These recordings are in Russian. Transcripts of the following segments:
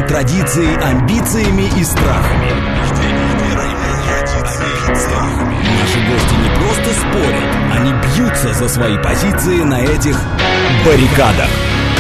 традицией, амбициями и страхами. Наши гости не просто спорят, они бьются за свои позиции на этих баррикадах.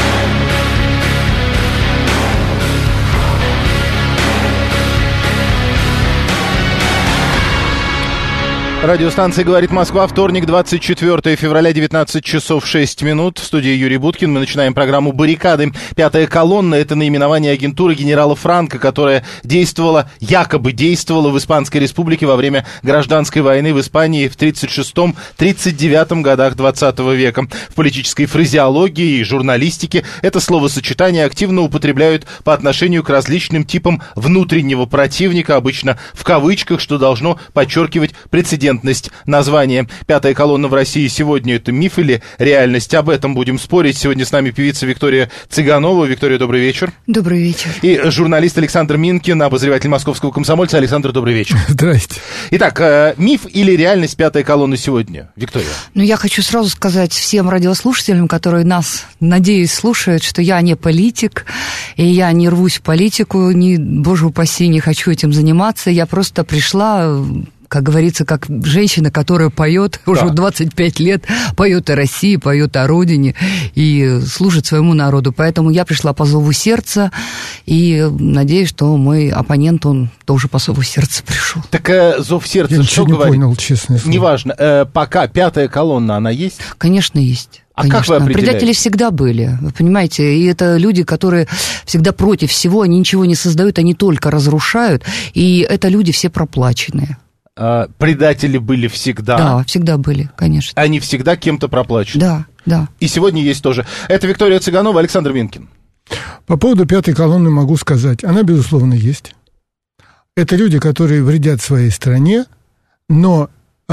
Радиостанция «Говорит Москва», вторник, 24 февраля, 19 часов 6 минут. В студии Юрий Буткин. Мы начинаем программу «Баррикады». «Пятая колонна» — это наименование агентуры генерала Франко, которая якобы действовала в Испанской Республике во время гражданской войны в Испании в 1936-1939 годах 20 века. В политической фразеологии и журналистике это словосочетание активно употребляют по отношению к различным типам внутреннего противника, обычно в кавычках, что должно подчеркивать прецедентность названия. «Пятая колонна» в России сегодня — это миф или реальность? Об этом будем спорить. Сегодня с нами певица Виктория Цыганова. Виктория, добрый вечер. Добрый вечер. И журналист Александр Минкин, обозреватель «Московского комсомольца». Александр, добрый вечер. Здрасте. Итак, миф или реальность «Пятой колонны» сегодня? Виктория. Я хочу сразу сказать всем радиослушателям, которые нас, надеюсь, слушают, что я не политик, и я не рвусь в политику, боже упаси, не хочу этим заниматься. Я просто пришла, как говорится, как женщина, которая поет уже 25 лет, поет о России, поет о родине и служит своему народу. Поэтому я пришла по зову сердца, и надеюсь, что мой оппонент, он тоже по зову сердца пришел. Так зов сердца, я что не говорит? Понял, честно. Неважно. Пока «Пятая колонна», она есть? Конечно, есть. А конечно. как вы определяете? Предатели всегда были, вы понимаете, и это люди, которые всегда против всего, они ничего не создают, они только разрушают, и это люди все проплаченные. Предатели были всегда? Да, всегда были, конечно. Они всегда кем-то проплачены? Да, да. И сегодня есть тоже. Это Виктория Цыганова, Александр Минкин. По поводу «Пятой колонны» могу сказать, она, безусловно, есть. Это люди, которые вредят своей стране, но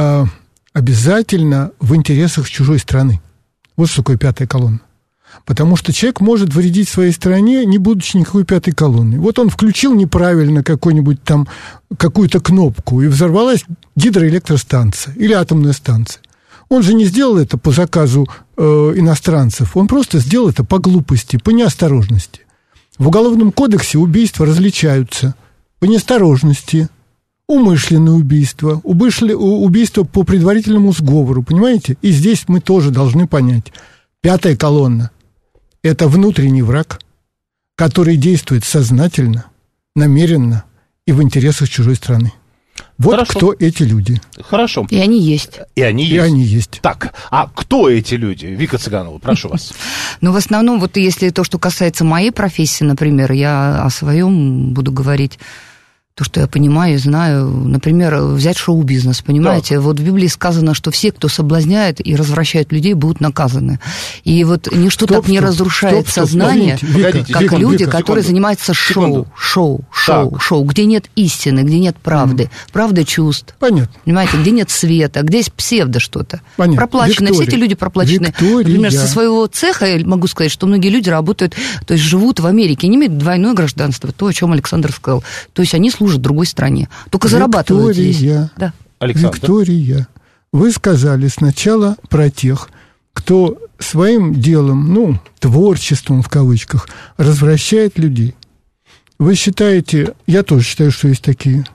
обязательно в интересах чужой страны. Вот что такое «Пятая колонна». Потому что человек может вредить своей стране, не будучи никакой «Пятой колонной. Вот он включил неправильно какую-то кнопку, и взорвалась гидроэлектростанция или атомная станция. Он же не сделал это по заказу иностранцев, он просто сделал это по глупости, по неосторожности. В Уголовном кодексе убийства различаются по неосторожности, умышленное убийство, убийство по предварительному сговору, понимаете? И здесь мы тоже должны понять, «Пятая колонна» — это внутренний враг, который действует сознательно, намеренно и в интересах чужой страны. Вот Хорошо. Кто эти люди. Хорошо. И они есть. И они есть. Так, а кто эти люди? Вика Цыганова, прошу вас. В основном, вот если то, что касается моей профессии, например, я о своем буду говорить. То, что я понимаю и знаю, например, взять шоу-бизнес, понимаете? Да. Вот в Библии сказано, что все, кто соблазняет и развращает людей, будут наказаны. И вот ничто так не разрушает сознание, как люди, которые занимаются шоу, где нет истины, где нет правды, правды чувств. Понятно. Понимаете, где нет света, где есть псевдо что-то. Понятно. Проплаченные, все эти люди проплаченные. Например, со своего цеха я могу сказать, что многие люди работают, то есть живут в Америке, не имеют двойное гражданство, то, о чем Александр сказал. То есть они служат другой стране, только зарабатывают здесь. Да. Виктория, вы сказали сначала про тех, кто своим делом, творчеством в кавычках, развращает людей. Вы считаете, я тоже считаю, что есть такие,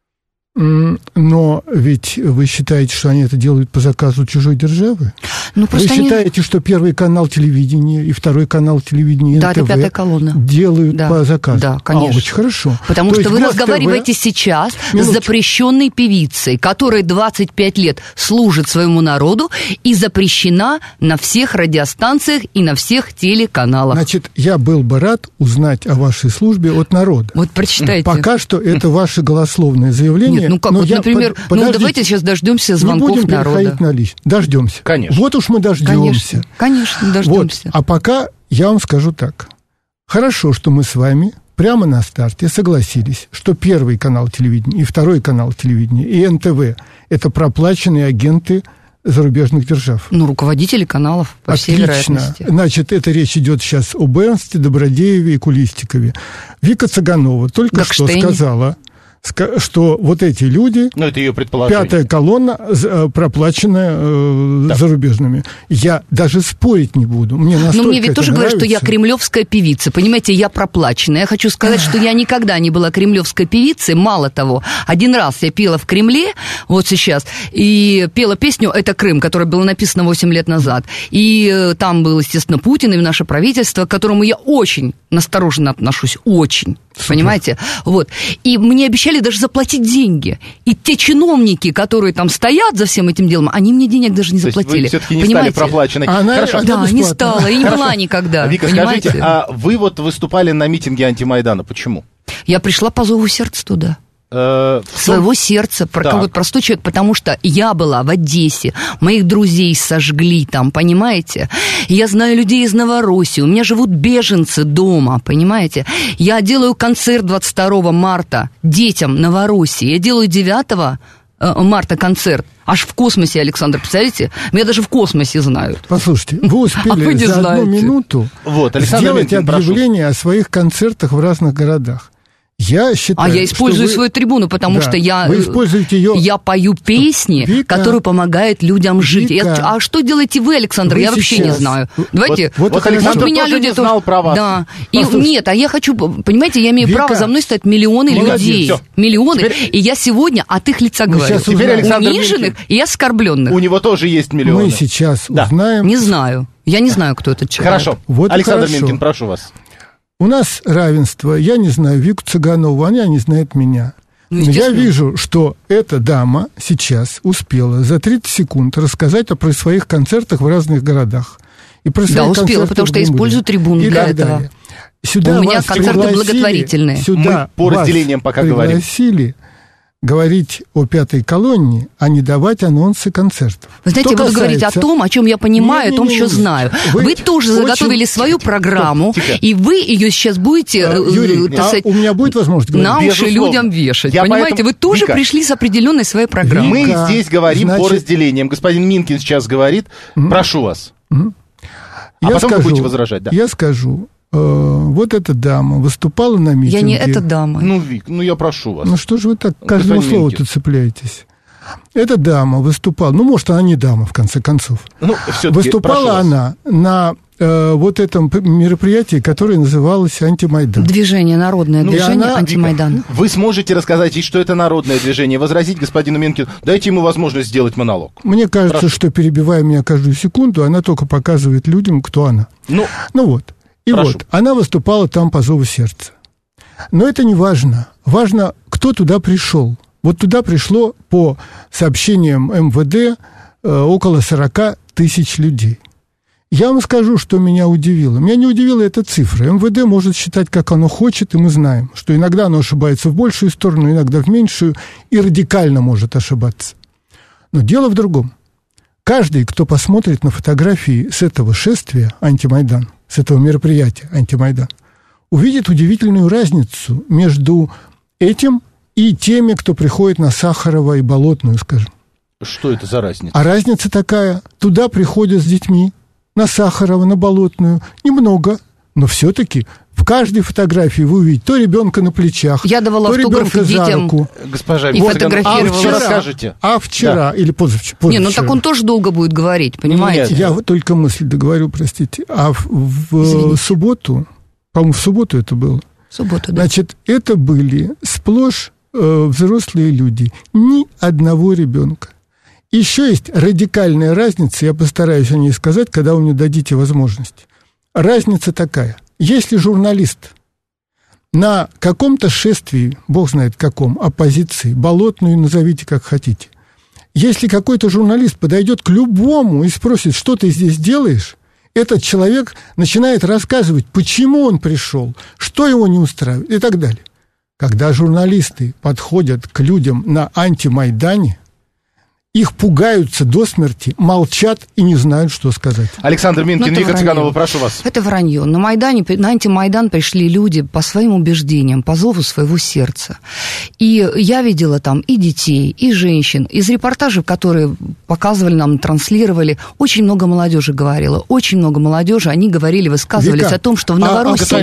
но ведь вы считаете, что они это делают по заказу чужой державы? Вы считаете, что Первый канал телевидения и Второй канал телевидения НТВ это «Пятая колонна» делают по заказу? Да, конечно. Очень хорошо. Потому что вы разговариваете сейчас с запрещенной певицей, которая 25 лет служит своему народу и запрещена на всех радиостанциях и на всех телеканалах. Значит, я был бы рад узнать о вашей службе от народа. Вот прочитайте. Пока что это ваше голословное заявление. Нет, например, давайте сейчас дождемся звонков народа. Не будем переходить на личность. Дождемся. Конечно. Вот уж мы дождемся. Конечно, дождемся. Вот. А пока я вам скажу так. Хорошо, что мы с вами прямо на старте согласились, что Первый канал телевидения и Второй канал телевидения и НТВ – это проплаченные агенты зарубежных держав. Руководители каналов, по всей вероятности. Значит, это речь идет сейчас об Эрнсте, Добродееве и Кулистикове. Вика Цыганова только что сказала, что вот эти люди, ну, это ее предположение. пятая колонна, проплаченная зарубежными. Я даже спорить не буду. Мне настолько но мне ведь тоже нравится. говорят, что я кремлевская певица. Понимаете, я проплаченная. Я хочу сказать, что я никогда не была кремлевской певицей. Мало того, один раз я пела в Кремле, вот сейчас, и пела песню «Это Крым», которая была написана 8 лет назад. И там был, естественно, Путин и наше правительство, к которому я очень настороженно отношусь. Очень. Понимаете? Вот. И мне обещали даже заплатить деньги. И те чиновники, которые там стоят за всем этим делом, они мне денег даже не заплатили. Вы все-таки не понимаете? стали проплаченной. Хорошо. Да, не стала, и не была никогда. Вика, понимаете? скажите, а вы вот выступали на митинге антимайдана. Почему? Я пришла по зову сердца туда. В Своего сердца, как вот простой человек, потому что я была в Одессе, моих друзей сожгли там, понимаете? Я знаю людей из Новороссии, у меня живут беженцы дома, понимаете? Я делаю концерт 22 марта детям Новороссии, я делаю 9 марта концерт. Аж в космосе, Александр, представляете? Меня даже в космосе знают. Послушайте, вы успели не за знаете. 1 минуту сделать объявление о своих концертах в разных городах. Я считаю, я использую свою трибуну, потому что вы используете ее. Я пою песни, Вика, которые помогают людям жить. А что делаете вы, Александр? Я вообще не знаю. Давайте. Вот Александр меня тоже люди не знал про вас. Да. И нет, а я хочу, понимаете, я имею право, за мной стоят миллионы людей. Всё. Миллионы. И я сегодня от их лица говорю. Теперь Александр униженных и оскорбленных. У него тоже есть миллионы. Мы сейчас узнаем. Не знаю. Я не знаю, кто этот человек. Хорошо. Вот Александр хорошо. Минкин, прошу вас. У нас равенство. Я не знаю Вику Цыганову, она не знает меня. Но я вижу, что эта дама сейчас успела за 30 секунд рассказать про своих концертах в разных городах. И про своих успела, потому что я использую трибуну для этого. Сюда у меня концерты благотворительные. Сюда мы по разделениям пока пригласили говорить о пятой колонне, а не давать анонсы концертов. Вы знаете, я буду говорить о том, о чем я понимаю, о том, что знаю. Вы тоже заготовили свою программу, и вы ее сейчас будете, Юрий, так сказать, у меня будет возможность говорить? на уши людям вешать. Понимаете, вы тоже пришли с определенной своей программой. Мы здесь говорим по разделениям. Господин Минкин сейчас говорит. Прошу вас. А потом вы будете возражать. Да. Я скажу. Вот эта дама выступала на митинге. Я не эта дама. Ну, Вик, я прошу вас. Ну, что же вы так к каждому слову-то цепляетесь? Эта дама выступала, может, она не дама, в конце концов. Выступала она на вот этом мероприятии, которое называлось «Антимайдан». Движение, народное движение «Антимайдан». Вика, вы сможете рассказать, что это народное движение, возразить господину Минкину, дайте ему возможность сделать монолог. Мне кажется, что, перебивая меня каждую секунду, она только показывает людям, кто она. Ну вот. И вот, она выступала там по зову сердца. Но это не важно. Важно, кто туда пришел. Вот туда пришло, по сообщениям МВД, около 40 тысяч людей. Я вам скажу, что меня удивило. Меня не удивила эта цифра. МВД может считать, как оно хочет, и мы знаем, что иногда оно ошибается в большую сторону, иногда в меньшую, и радикально может ошибаться. Но дело в другом. Каждый, кто посмотрит на фотографии с этого шествия «Антимайдан», с этого мероприятия «Антимайдан», увидит удивительную разницу между этим и теми, кто приходит на Сахарова и Болотную, скажем. Что это за разница? А разница такая. Туда приходят с детьми, на Сахарова, на Болотную. Немного, но все-таки в каждой фотографии вы увидите то ребенка на плечах, я давала то автографы ребенка за руку. Госпожа, и фотографировала. Расскажете. А вчера или позавчера. Не, так он тоже долго будет говорить, понимаете? Я только мысль договорю, простите. А в субботу, по-моему, в субботу это было. В субботу, да. Значит, это были сплошь взрослые люди. Ни одного ребенка. Еще есть радикальная разница, я постараюсь о ней сказать, когда вы мне дадите возможность. Разница такая. Если журналист на каком-то шествии, бог знает каком, оппозиции, Болотную назовите как хотите, если какой-то журналист подойдет к любому и спросит, что ты здесь делаешь, этот человек начинает рассказывать, почему он пришел, что его не устраивает и так далее. Когда журналисты подходят к людям на антимайдане их пугаются до смерти, молчат и не знают, что сказать. Александр Минкин, Вика Цыганова, прошу вас. Это вранье. На антимайдан пришли люди по своим убеждениям, по зову своего сердца. И я видела там и детей, и женщин. Из репортажей, которые показывали нам, транслировали, очень много молодежи говорило. Очень много молодежи. Они говорили, высказывались о том, что в Новороссии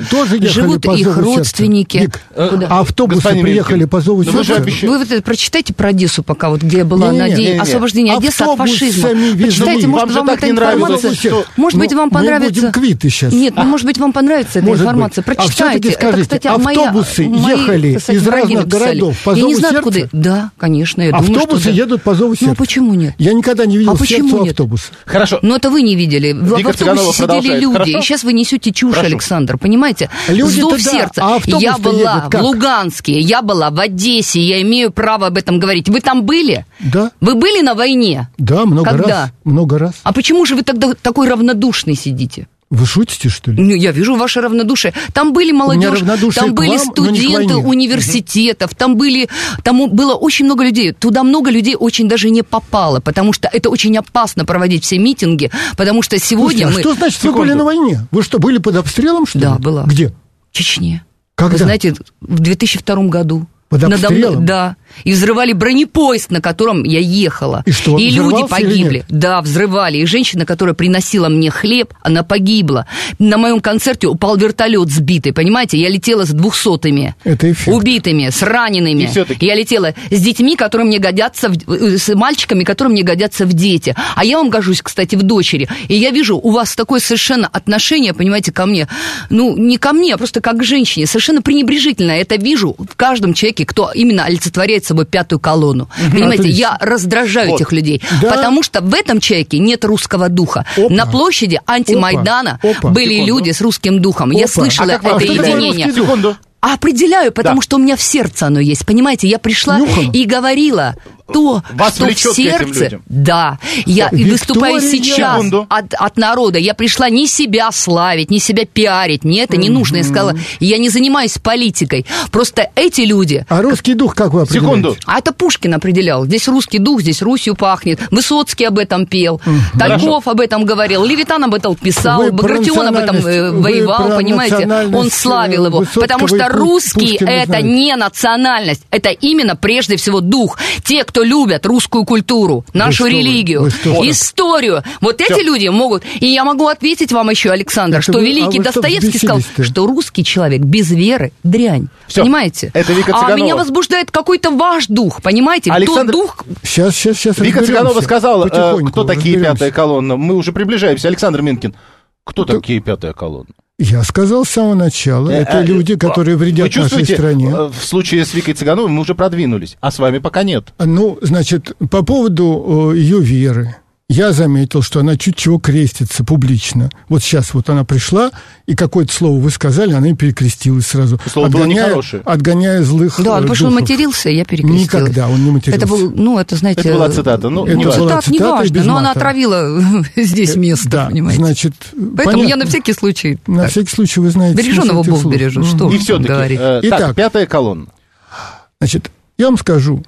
живут их родственники. Автобусы приехали по зову сердца? Вы вот прочитайте про Одессу пока, вот где была на день освобождения Одессы от фашизма. Почитайте, может, вам эта информация... Может быть, вам понравится... Нет, может быть, вам понравится эта информация. Прочитайте. Это, кстати, автобусы ехали из разных городов по зову сердца? Да, конечно, я думаю, что автобусы едут по зову сердца. Ну, почему нет? Я никогда не видел сердцу автобуса. Хорошо. Но это вы не видели. В автобусе сидели люди. И сейчас вы несете чушь, Александр, понимаете? Зов сердца. Я была в Луганске, я была в Одессе, я имею право об этом говорить. Вы там были? Да. Вы были на войне? Да, много раз. А почему же вы тогда такой равнодушный сидите? Вы шутите, что ли? Ну, я вижу ваше равнодушие. Там были молодежь, там были студенты университетов, там было очень много людей. Туда много людей очень даже не попало, потому что это очень опасно проводить все митинги, потому что сегодня что значит, вы были на войне? Вы что, были под обстрелом, что ли? Да, была. Где? В Чечне. Когда? Вы знаете, в 2002 году. Под обстрелом? Да. И взрывали бронепоезд, на котором я ехала. И что, и люди погибли. Или нет? Да, взрывали. И женщина, которая приносила мне хлеб, она погибла. На моем концерте упал вертолет сбитый, понимаете? Я летела с 200-ми. Это эффект. Убитыми, с ранеными. Я летела с детьми, которые мне годятся, с мальчиками, которые мне годятся в дети. А я вам гожусь, кстати, в дочери. И я вижу, у вас такое совершенно отношение, понимаете, ко мне. Ну, не ко мне, а просто как к женщине. Совершенно пренебрежительное. Это вижу в каждом человеке, кто именно олицетворяет собой пятую колонну. Понимаете, я раздражаю этих людей, потому что в этом человеке нет русского духа. На площади антимайдана были люди с русским духом. Я слышала это единение. Определяю, потому что у меня в сердце оно есть. Понимаете, я пришла и говорила то, что в сердце... Да, я выступаю сейчас от народа. Я пришла не себя славить, не себя пиарить. Мне это не нужно. Я сказала, я не занимаюсь политикой. Просто эти люди... А русский дух как вы определяете? Секунду. А это Пушкин определял. Здесь русский дух, здесь Русью пахнет. Высоцкий об этом пел. Тальков об этом говорил. Левитан об этом писал. Багратион об этом воевал, понимаете? Он славил его. Потому что русский — это не национальность. Это именно прежде всего дух. Те, кто любят русскую культуру, нашу религию, историю. Вот эти люди могут... И я могу ответить вам еще, Александр, что великий Достоевский сказал, что русский человек без веры — дрянь. Понимаете? Это Вика Цыганова. А меня возбуждает какой-то ваш дух, понимаете? Александр... Тот дух... Сейчас Вика Цыганова сказала, кто такие пятая колонна. Мы уже приближаемся. Александр Минкин, кто такие пятая колонна? Я сказал с самого начала, это люди, которые вредят нашей стране. В случае с Викой Цыгановой мы уже продвинулись, а с вами пока нет. Ну, значит, по поводу ее веры. Я заметил, что она чуть чего крестится публично. Вот сейчас вот она пришла, и какое-то слово вы сказали, она и перекрестилась сразу. Слово было нехорошее. Отгоняя злых Да, потому что он матерился, я перекрестилась. Никогда он не матерился. Это был, ну, это, знаете... Это была цитата. Ну, цитата не важно, но она отравила здесь место, да, понимаете. Значит, поэтому понятно. Я на всякий случай... На всякий случай вы знаете... Береженого Бог бережет, что и все-таки говорить. Так, пятая колонна. Значит, я вам скажу,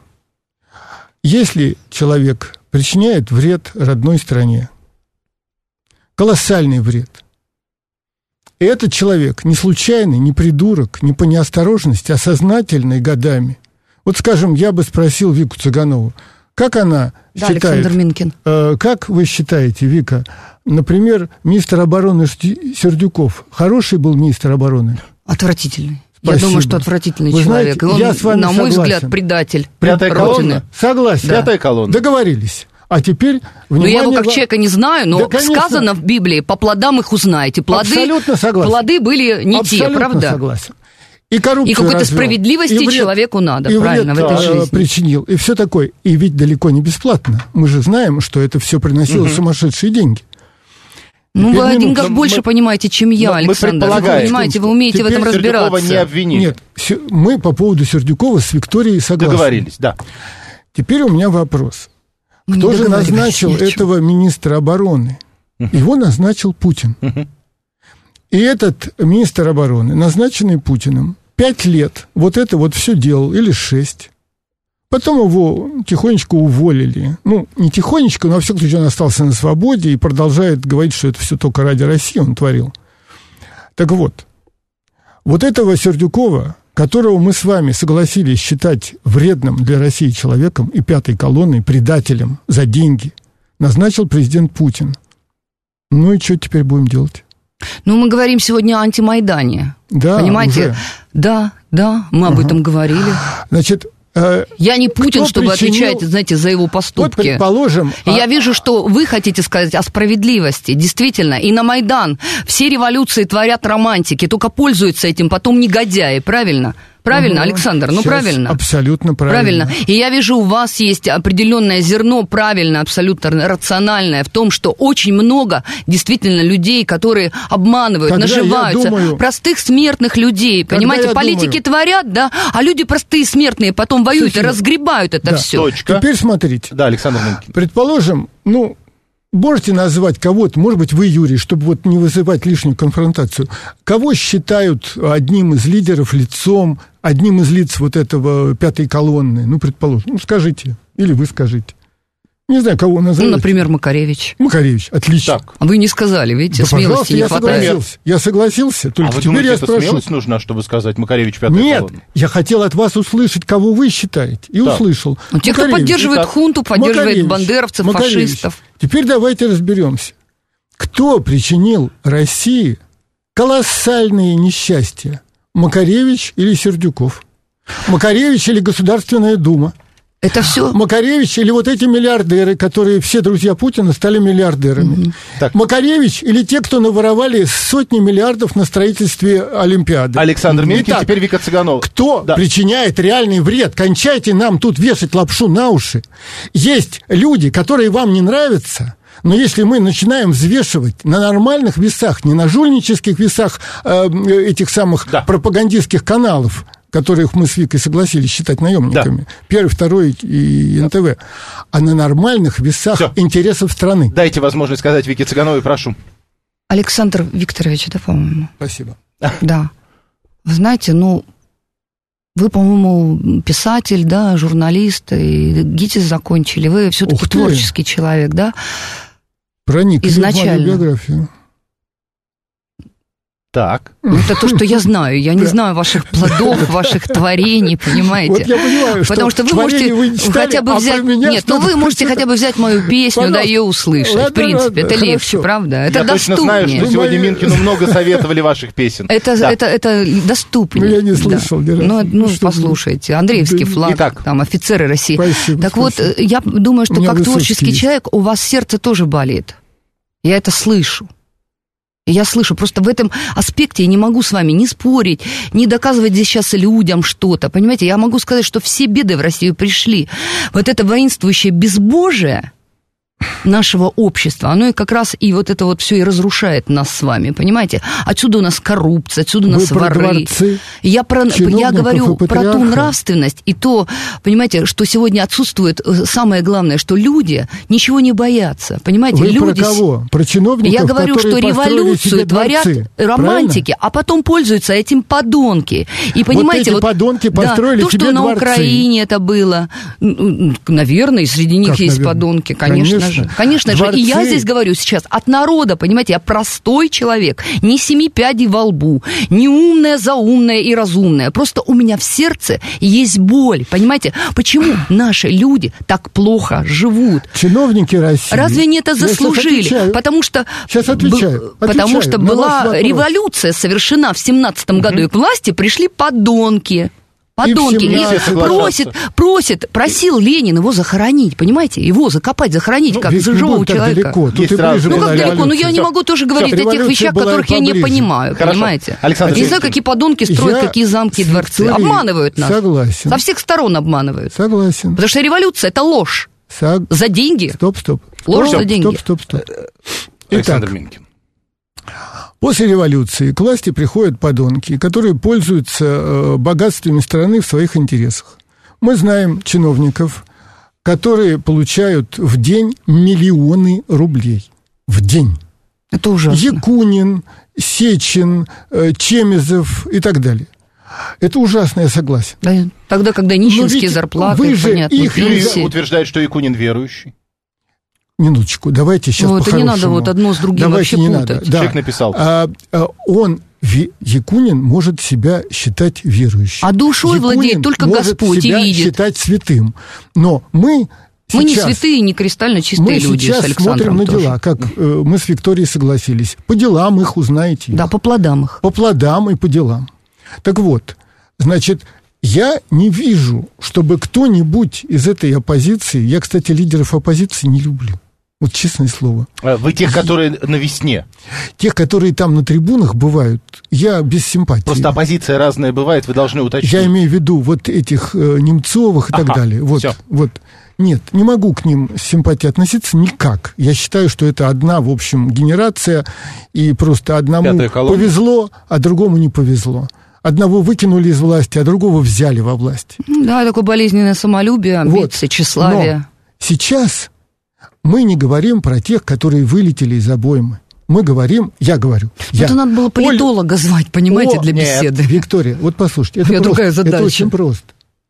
если человек причиняет вред родной стране, колоссальный вред, и этот человек не случайный, не придурок, не по неосторожности, а сознательный годами. Вот, скажем, я бы спросил Вику Цыганову, как она считает... Александр Минкин. Как вы считаете, Вика, например, министр обороны Сердюков, хороший был министр обороны? Отвратительный. Спасибо. Я думаю, что отвратительный вы человек. Знаете, я с вами на мой согласен. взгляд, предатель. Пятая колонна? Согласен. Да. Пятая колонна. Договорились. А теперь, внимание... Ну, я его как человека не знаю, но да, сказано в Библии, по плодам их узнаете. Абсолютно согласен. Плоды были не абсолютно те, правда? Согласен. И коррупцию и какой-то развел, справедливости и вред, человеку надо, и правильно, вред, в этой жизни. Причинил, и все такое. И ведь далеко не бесплатно. Мы же знаем, что это все приносило сумасшедшие деньги. Ну, вы о деньгах больше понимаете, чем я, Александр. Вы понимаете, вы умеете в этом разбираться. Сердюкова не обвинили. Нет, мы по поводу Сердюкова с Викторией согласны. Договорились, да. Теперь у меня вопрос. Кто же назначил этого министра обороны? Его назначил Путин. И этот министр обороны, назначенный Путиным, 5 лет вот это вот все делал, или 6. Потом его тихонечко уволили. Ну, не тихонечко, но во всяком случае он остался на свободе и продолжает говорить, что это все только ради России он творил. Так вот этого Сердюкова, которого мы с вами согласились считать вредным для России человеком и пятой колонной, предателем за деньги, назначил президент Путин. Ну и что теперь будем делать? Ну, мы говорим сегодня о антимайдане. Да, понимаете? Уже. Да, мы об этом говорили. Значит, я не Путин, чтобы отвечать, знаете, за его поступки. Вот, предположим... И я вижу, что вы хотите сказать о справедливости. Действительно, и на Майдан все революции творят романтики, только пользуются этим потом негодяи, правильно? Правильно, Александр? Ну, правильно. Абсолютно правильно. И я вижу, у вас есть определенное зерно, правильно, абсолютно рациональное, в том, что очень много действительно людей, которые обманывают, тогда наживаются. Простых смертных людей, понимаете? Политики творят, да, а люди простые смертные потом воюют и разгребают это все. Точка. Теперь смотрите. Да, Александр Минкин. Предположим, можете назвать кого-то, может быть, вы, Юрий, чтобы вот не вызывать лишнюю конфронтацию, кого считают одним из лидеров, лицом, одним из лиц вот этого пятой колонны? Предположим. Скажите. Или вы скажите. Не знаю, кого назовете. Например, Макаревич. Макаревич, отлично. Так. А вы не сказали, видите, да, смелости не хватает. Я согласился. Только вы теперь думаете, я это спрошу. Смелость нужна, чтобы сказать Макаревич пятая колонна? Нет, я хотел от вас услышать, кого вы считаете. И услышал. Те, кто поддерживает хунту, поддерживает бандеровцев, фашистов. Теперь давайте разберемся. Кто причинил России колоссальные несчастья? Макаревич или Сердюков? Макаревич или Государственная Дума? Это все... Макаревич или вот эти миллиардеры, которые все друзья Путина стали миллиардерами? Макаревич или те, кто наворовали сотни миллиардов на строительстве Олимпиады? Александр Минкин, теперь Вика Цыганова. Кто причиняет реальный вред? Кончайте нам тут вешать лапшу на уши. Есть люди, которые вам не нравятся, но если мы начинаем взвешивать на нормальных весах, не на жульнических весах этих самых пропагандистских каналов, которых мы с Викой согласились считать наемниками, Первый, Второй и НТВ, а на нормальных весах интересов страны. Дайте возможность сказать Вике Цыгановой, прошу. Александр Викторович, да, по-моему? Спасибо. Да. Вы знаете, вы, по-моему, писатель, да, журналист, и ГИТИС закончили. Вы все-таки творческий человек, да? Проникли в мою биографию. Так. Это то, что я знаю. Я не знаю ваших плодов, ваших творений, понимаете? Вот я понимаю, потому что вы можете хотя бы взять... Нет, вы можете хотя бы взять мою песню, да, ее услышать. В принципе, это легче, правда? Это доступнее. Я точно знаю, что сегодня Минкину много советовали ваших песен. Это доступнее. Я не слышал ни разу. Послушайте. Андреевский флаг, там, офицеры России. Так вот, я думаю, что как творческий человек у вас сердце тоже болит. Я это слышу. Я слышу, просто в этом аспекте я не могу с вами ни спорить, ни доказывать здесь сейчас людям что-то, понимаете? Я могу сказать, что все беды в Россию пришли. Вот это воинствующее безбожие нашего общества, оно и как раз и вот это вот все и разрушает нас с вами, понимаете? Отсюда у нас коррупция, отсюда у нас воры. Я говорю про ту нравственность и то, понимаете, что сегодня отсутствует самое главное, что люди ничего не боятся, понимаете? Вы люди... про кого? Про чиновников, я говорю, что революцию творят романтики, а потом пользуются этим подонки. И понимаете, вот эти подонки построили то, себе что дворцы. На Украине это было, наверное, среди них как, есть подонки, конечно же. Конечно же, и я здесь говорю сейчас от народа, понимаете, я простой человек, не 7 пядей во лбу, не умная, заумная и разумная, просто у меня в сердце есть боль, понимаете, почему наши люди так плохо живут? Чиновники России. Разве они это заслужили? Потому что была революция совершена в 17-м году, и к власти пришли подонки. Просил Ленин его захоронить, понимаете? Его захопать, как живого человека. Как далеко? Ну, я не могу тоже говорить о тех вещах, которых я не понимаю, понимаете? Не знаю, какие подонки строят, какие замки и дворцы. Обманывают нас. Согласен. Со всех сторон обманывают. Согласен. Потому что революция – это ложь. За деньги. Стоп. Ложь за деньги. Стоп. Александр Минкин. После революции к власти приходят подонки, которые пользуются богатствами страны в своих интересах. Мы знаем чиновников, которые получают в день миллионы рублей. В день. Это ужасно. Якунин, Сечин, Чемезов и так далее. Это ужасно, я согласен. Да, тогда, когда нищенские зарплаты, понятно, пенсии. Утверждает, что Якунин верующий. Минуточку, давайте сейчас это не надо вот одно с другим давайте вообще путать. Да. Человек написал. Якунин может себя считать верующим. А душой Якунин владеет только Господь может себя и видит. Считать святым. Но мы не святые, не кристально чистые люди с Александром. Мы сейчас смотрим на дела, как мы с Викторией согласились. По делам их узнаете. Да, по плодам их. По плодам и по делам. Так вот, значит, я не вижу, чтобы кто-нибудь из этой оппозиции... Я, кстати, лидеров оппозиции не люблю. Вот честное слово. Вы тех, которые на весне? Тех, которые там на трибунах бывают, я без симпатии. Просто оппозиция разная бывает, вы должны уточнить. Я имею в виду вот этих Немцовых и так далее. Вот. Нет, не могу к ним с симпатией относиться никак. Я считаю, что это одна, в общем, генерация, и просто одному повезло, а другому не повезло. Одного выкинули из власти, а другого взяли во власть. Да, такое болезненное самолюбие, амбиции, тщеславие. Но сейчас мы не говорим про тех, которые вылетели из обоймы. Мы говорим, я говорю. Это надо было политолога звать, понимаете, для беседы. Нет, Виктория, вот послушайте, это очень просто.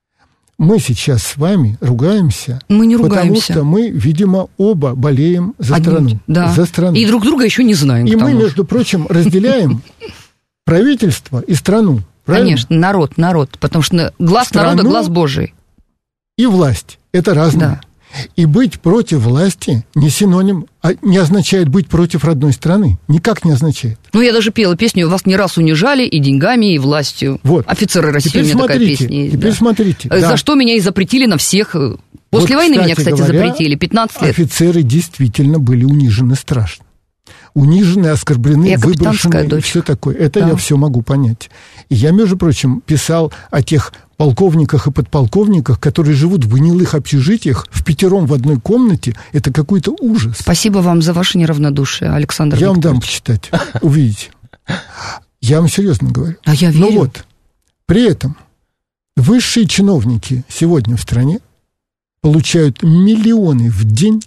Мы сейчас с вами ругаемся. Мы не ругаемся. Потому что мы, видимо, оба болеем за страну. Да. За страну. И друг друга еще не знаем. И мы, между прочим, разделяем правительство и страну. Правильно? Конечно, народ. Потому что глаз страну народа, глаз Божий. И власть. Это разное. Да. И быть против власти не синоним, не означает быть против родной страны. Никак не означает. Я даже пела песню «Вас не раз унижали и деньгами, и властью». Вот. «Офицеры России», у меня такая песня есть. Теперь смотрите. За что меня и запретили на всех. После войны меня, кстати, запретили, 15 лет. Офицеры действительно были унижены страшно. Унижены, оскорблены, выброшены, и все такое. Это я все могу понять. И я, между прочим, писал о тех полковниках и подполковниках, которые живут в гнилых общежитиях, впятером в одной комнате. Это какой-то ужас. Спасибо вам за ваше неравнодушие, Александр Викторович. Я вам дам почитать, увидите. Я вам серьезно говорю. А я верю. Но вот, при этом высшие чиновники сегодня в стране получают миллионы в день.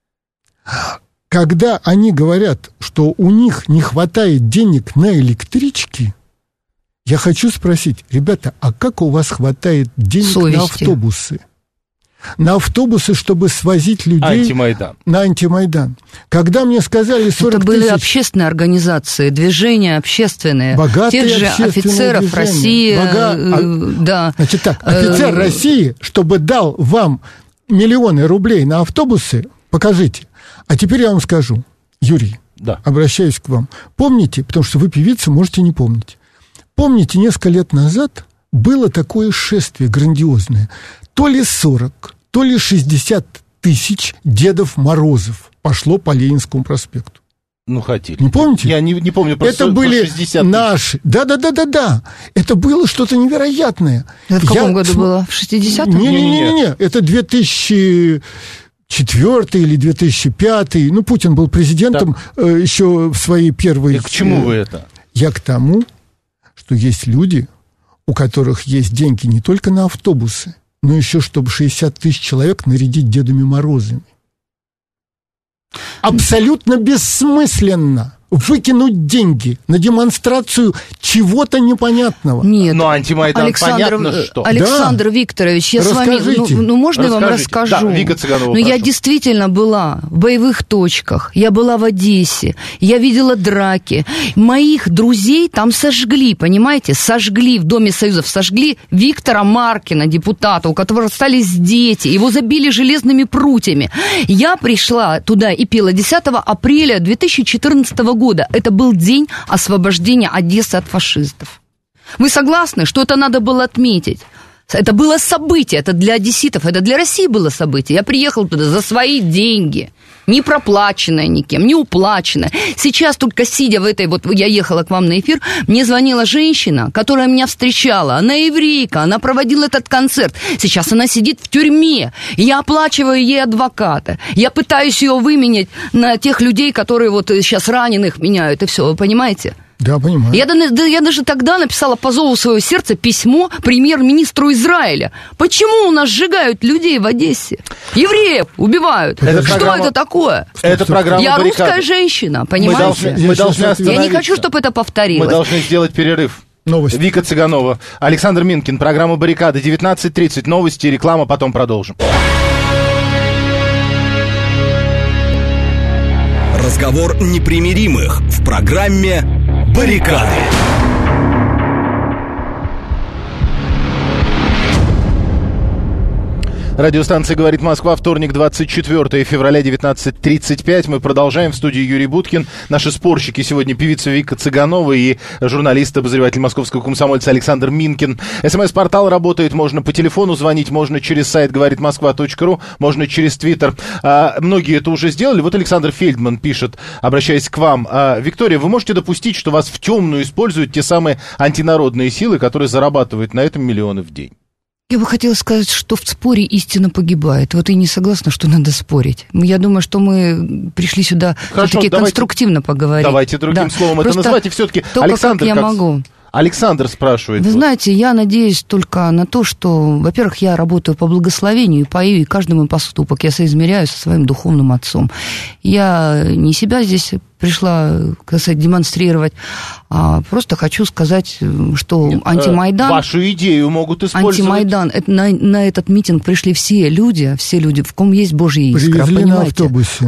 Когда они говорят, что у них не хватает денег на электрички, я хочу спросить, ребята, а как у вас хватает денег на автобусы? На автобусы, чтобы свозить людей на антимайдан. Когда мне сказали 40 тысяч... Это были общественные организации, движения общественные. Богатые тех же офицеров движения. России. Да. Значит так, офицер России, чтобы дал вам миллионы рублей на автобусы, покажите. А теперь я вам скажу, Юрий, обращаюсь к вам. Помните, потому что вы певица, можете не помнить. Помните, несколько лет назад было такое шествие грандиозное. То ли 40, то ли 60 тысяч Дедов Морозов пошло по Ленинскому проспекту. Хотели. Не помните? Я не помню про 60 Это были 60 наши. Да. Это было что-то невероятное. Это в каком году было? В 60-м? Не. Это 2004 или 2005. Путин был президентом еще в своей первой... И к чему вы это? Я к тому, что есть люди, у которых есть деньги не только на автобусы, но еще чтобы 60 тысяч человек нарядить Дедами Морозами. Абсолютно бессмысленно выкинуть деньги на демонстрацию чего-то непонятного. Нет. Но антимайдан, понятно, что. Александр Викторович, я Расскажите. с вами... можно я вам расскажу? Да, Вика Цыганова, я действительно была в боевых точках, я была в Одессе, я видела драки. Моих друзей там сожгли, понимаете? Сожгли, в Доме Союзов сожгли Виктора Маркина, депутата, у которого остались дети. Его забили железными прутьями. Я пришла туда и пела 10 апреля 2014 года. Это был день освобождения Одессы от фашистов. Вы согласны, что это надо было отметить? Это было событие, это для одесситов, это для России было событие. Я приехал туда за свои деньги, не проплаченное никем, не уплаченное. Сейчас только сидя в этой, я ехала к вам на эфир, мне звонила женщина, которая меня встречала, она еврейка, она проводила этот концерт. Сейчас она сидит в тюрьме, я оплачиваю ей адвоката, я пытаюсь ее выменять на тех людей, которые сейчас раненых меняют, и все, вы понимаете? Да, понимаю. Я даже тогда написала по зову своего сердца письмо премьер-министру Израиля. Почему у нас сжигают людей в Одессе? Евреев убивают. Что это такое? Это программа Я «Баррикады». Русская женщина, понимаете? Мы должны остановиться. Я не хочу, чтобы это повторилось. Мы должны сделать перерыв. Новости. Вика Цыганова, Александр Минкин, программа «Баррикады», 19:30, новости, реклама, потом продолжим. Разговор непримиримых в программе «Баррикады». Радиостанция «Говорит Москва», вторник, 24 февраля, 19:35. Мы продолжаем. В студии Юрий Буткин. Наши спорщики сегодня певица Вика Цыганова и журналист-обозреватель московского комсомольца Александр Минкин. СМС-портал работает. Можно по телефону звонить, можно через сайт говоритмосква.ру, можно через Твиттер. Многие это уже сделали. Вот Александр Фельдман пишет, обращаясь к вам. Виктория, вы можете допустить, что вас в темную используют те самые антинародные силы, которые зарабатывают на этом миллионы в день? Я бы хотела сказать, что в споре истина погибает. Вот и не согласна, что надо спорить. Я думаю, что мы пришли сюда все-таки конструктивно поговорить. Давайте другим словом это назвать. И все-таки, Александр, как я могу. Александр спрашивает. Вы знаете, я надеюсь только на то, что, во-первых, я работаю по благословению, и каждый мой поступок я соизмеряю со своим духовным отцом. Я не себя здесь пришла, так сказать, демонстрировать, а просто хочу сказать, что антимайдан... Вашу идею могут использовать. Антимайдан, на этот митинг пришли все люди, в ком есть Божья искра, привезли понимаете? На автобусе.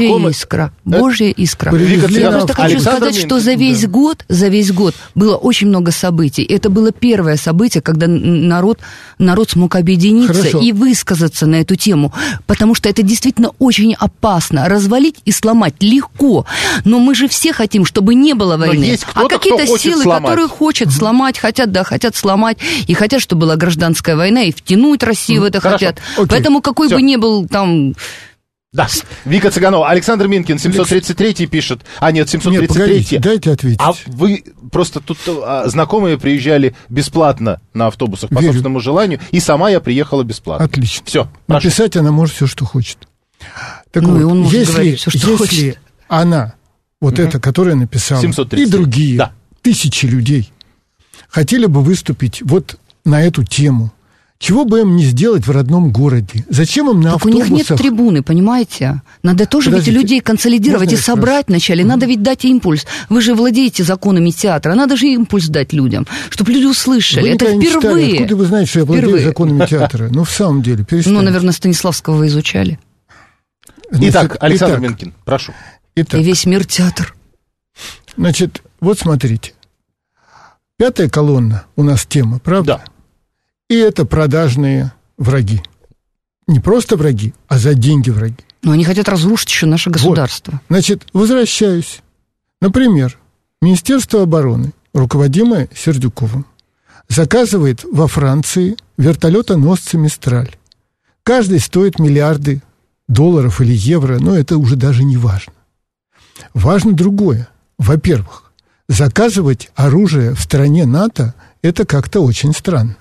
Божья искра. Я просто хочу сказать, что за весь год было очень много событий. Это было первое событие, когда народ смог объединиться и высказаться на эту тему, потому что это действительно очень опасно. Развалить и сломать легко, но мы же все хотим, чтобы не было войны. А какие-то силы, которые хотят сломать, хотят сломать, и хотят, чтобы была гражданская война, и втянуть Россию в это хотят. Поэтому какой бы ни был там... Да, Вика Цыганова. Александр Минкин, 733 пишет. 733. Нет, погодите, дайте ответить. А вы просто тут знакомые приезжали бесплатно на автобусах по собственному желанию, и сама я приехала бесплатно. Отлично. Все. Написать она может все, что хочет. Так и вот, он может говорить все, что хочет. Если она, эта, которая написала, 733. И другие тысячи людей хотели бы выступить вот на эту тему, чего бы им не сделать в родном городе? Зачем им на автобусах? У них нет трибуны, понимаете? Надо тоже ведь людей консолидировать и собрать вначале. Надо ведь дать импульс. Вы же владеете законами театра. Надо же импульс дать людям, чтобы люди услышали. Это впервые. Откуда вы знаете, что я владею законами театра? В самом деле, перестаньте. Наверное, Станиславского вы изучали. Итак, Александр Минкин, прошу. И весь мир театр. Значит, вот смотрите. 5-я колонна у нас тема, правда? Да. И это продажные враги. Не просто враги, а за деньги враги. Но они хотят разрушить еще наше государство. Вот. Значит, возвращаюсь. Например, Министерство обороны, руководимое Сердюковым, заказывает во Франции вертолетоносцы «Мистраль». Каждый стоит миллиарды долларов или евро, но это уже даже не важно. Важно другое. Во-первых, заказывать оружие в стране НАТО – это как-то очень странно.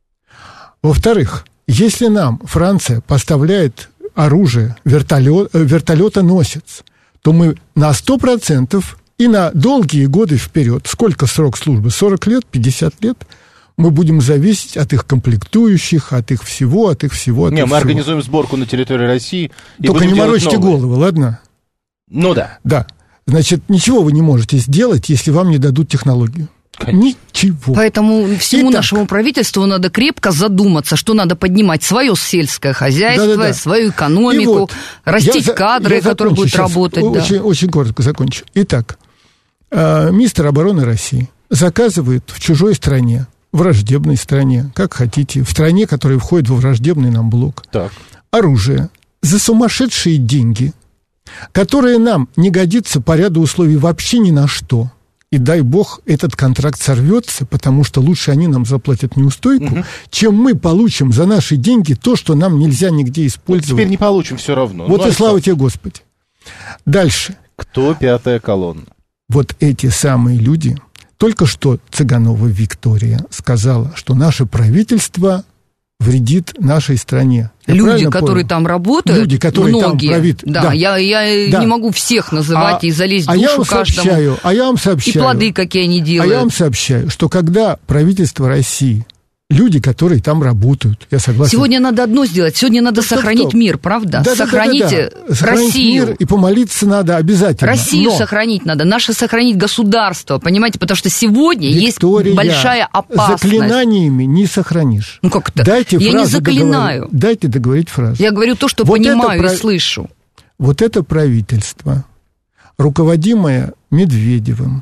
Во-вторых, если нам Франция поставляет оружие, вертолетоносец, то мы на 100% и на долгие годы вперед, сколько срок службы, 40 лет, 50 лет, мы будем зависеть от их комплектующих, от их всего. Мы организуем сборку на территории России. Только не морочьте голову, ладно? Ну да. Да. Значит, ничего вы не можете сделать, если вам не дадут технологию. Конечно. Ничего. Поэтому всему нашему правительству надо крепко задуматься, что надо поднимать свое сельское хозяйство, свою экономику, растить кадры, которые будут работать. Очень коротко закончу. Итак, министр обороны России заказывает в чужой стране, враждебной стране, как хотите, в стране, которая входит во враждебный нам блок, оружие за сумасшедшие деньги, которое нам не годится по ряду условий вообще ни на что. И дай бог, этот контракт сорвется, потому что лучше они нам заплатят неустойку, чем мы получим за наши деньги то, что нам нельзя нигде использовать. Теперь не получим все равно. Вот и слава тебе, Господи. Дальше. Кто 5-я колонна? Вот эти самые люди. Только что Цыганова Виктория сказала, что наше правительство вредит нашей стране. Люди, которые там работают, люди, которые многие, там правит, да. Я не могу всех называть и залезть в душу каждому. Я вам сообщаю, и плоды, какие они делают. А я вам сообщаю, что когда правительство России люди, которые там работают. Я согласен. Сегодня надо одно сделать. Сегодня надо сохранить мир, правда? Сохранить Россию. Мир, и помолиться надо обязательно. Россию сохранить надо. Наше сохранить государство, понимаете? Потому что сегодня Виктория, есть большая опасность. Заклинаниями не сохранишь. Ну как это? Я не заклинаю. Дайте договорить фразу. Я говорю то, что вот понимаю и слышу. Вот это правительство, руководимое Медведевым,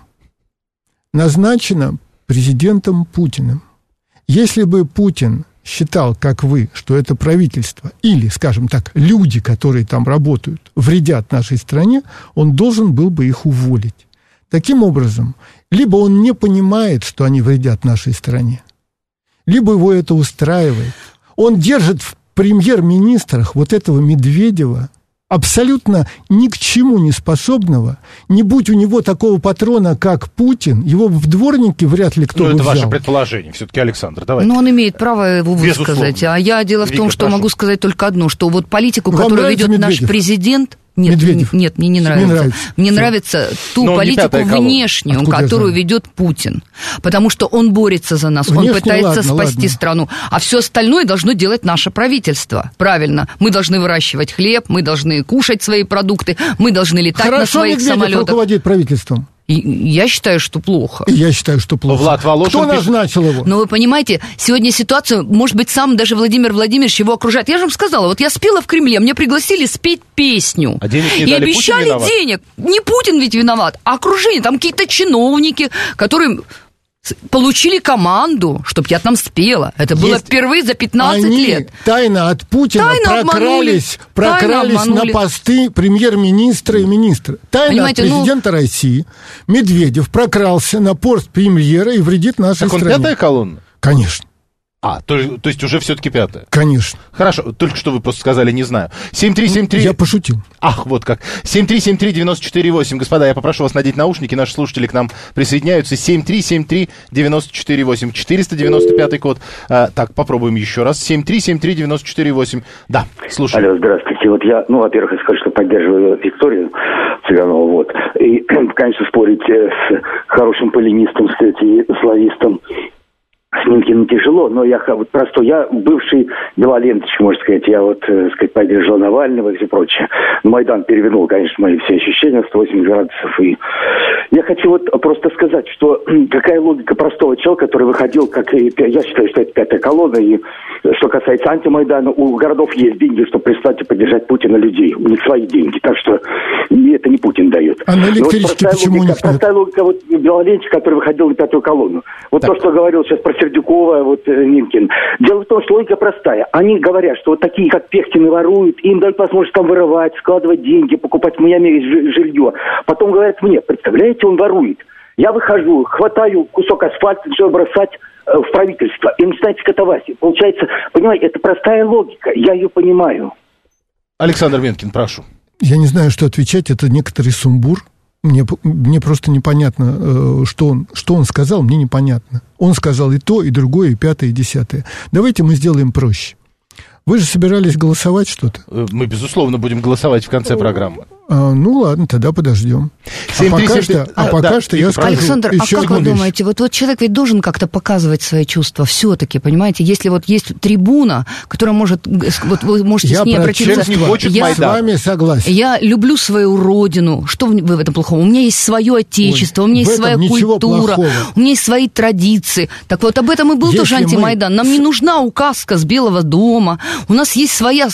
назначено президентом Путиным. Если бы Путин считал, как вы, что это правительство или, скажем так, люди, которые там работают, вредят нашей стране, он должен был бы их уволить. Таким образом, либо он не понимает, что они вредят нашей стране, либо его это устраивает. Он держит в премьер-министрах вот этого Медведева, абсолютно ни к чему не способного. Не будь у него такого патрона, как Путин, его в дворнике вряд ли кто бы взял. Это ваше предположение. Все-таки, Александр, давайте. Но он имеет право его высказать. А я дело в том, что могу сказать только одно, что вот политику, которую ведет наш президент... Нет, мне не нравится. Мне нравится ту политику внешнюю, которую ведет Путин. Потому что он борется за нас, он пытается спасти страну. А все остальное должно делать наше правительство. Правильно. Мы должны выращивать хлеб, мы должны кушать свои продукты, мы должны летать на своих самолетах. Медведев руководит правительством. И я считаю, что плохо. Я считаю, что плохо. Влад Волошин Кто назначил его? Но вы понимаете, сегодня ситуация, может быть, сам даже Владимир Владимирович его окружает. Я же вам сказала, вот я спела в Кремле, мне пригласили спеть песню. А денег не и дали, обещали Путин денег. Не Путин ведь виноват, а окружение. Там какие-то чиновники, которые... получили команду, чтобы я там спела. Это было впервые за 15 лет. Тайно от Путина прокрались на посты премьер-министра и министра. Тайно от президента России Медведев прокрался на пост премьера и вредит нашей стране. Так он пятая колонна? Конечно. То есть уже все-таки пятая? Конечно. Хорошо, только что вы просто сказали, не знаю. 7373... Я пошутил. Ах, вот как. 7373-94-8. Господа, я попрошу вас надеть наушники, наши слушатели к нам присоединяются. 7373-94-8. 495 код. Так, попробуем еще раз. 7373-94-8. Да, слушаю. Алло, здравствуйте. Вот я, во-первых, я скажу, что поддерживаю Викторию Цыганову, вот. И, конечно, спорить с хорошим полемистом, кстати, славистом, с Минкиным тяжело, но я бывший белолентыч, можно сказать, я поддерживал Навального и все прочее. Но Майдан перевернул, конечно, мои все ощущения, 180 градусов. И я хочу просто сказать, что какая логика простого человека, который выходил, я считаю, что это пятая колонна, и что касается антимайдана, у городов есть деньги, чтобы прислать и поддержать Путина людей. У них свои деньги, так что это не Путин дает. А на электричке почему у них нет? Простая логика, белолентыч, который выходил на пятую колонну. То, что говорил сейчас про Сердюкова, Минкин. Дело в том, что логика простая. Они говорят, что вот такие, как Пехтины, воруют, им дают возможность там вырывать, складывать деньги, покупать в Майами жилье. Потом говорят мне, представляете, он ворует. Я выхожу, хватаю кусок асфальта, начинаю бросать в правительство. И начинается катавасия. Получается, понимаете, это простая логика. Я ее понимаю. Александр Минкин, прошу. Я не знаю, что отвечать. Это некоторый сумбур. Мне просто непонятно, что он сказал, мне непонятно. Он сказал и то, и другое, и пятое, и десятое. Давайте мы сделаем проще. Вы же собирались голосовать что-то? Мы, безусловно, будем голосовать в конце программы. Ну, ладно, тогда подождем. Пока что я скажу. Александр, как вы думаете, вот человек ведь должен как-то показывать свои чувства все-таки, понимаете? Если вот есть трибуна, которая может... Вот вы можете с ней обратиться... Я с вами согласен. Я люблю свою родину. Что в этом плохого? У меня есть свое отечество, у меня есть своя культура, у меня есть свои традиции. Так вот, об этом и был тоже антимайдан. Нам не нужна указка с Белого дома. У нас есть своя,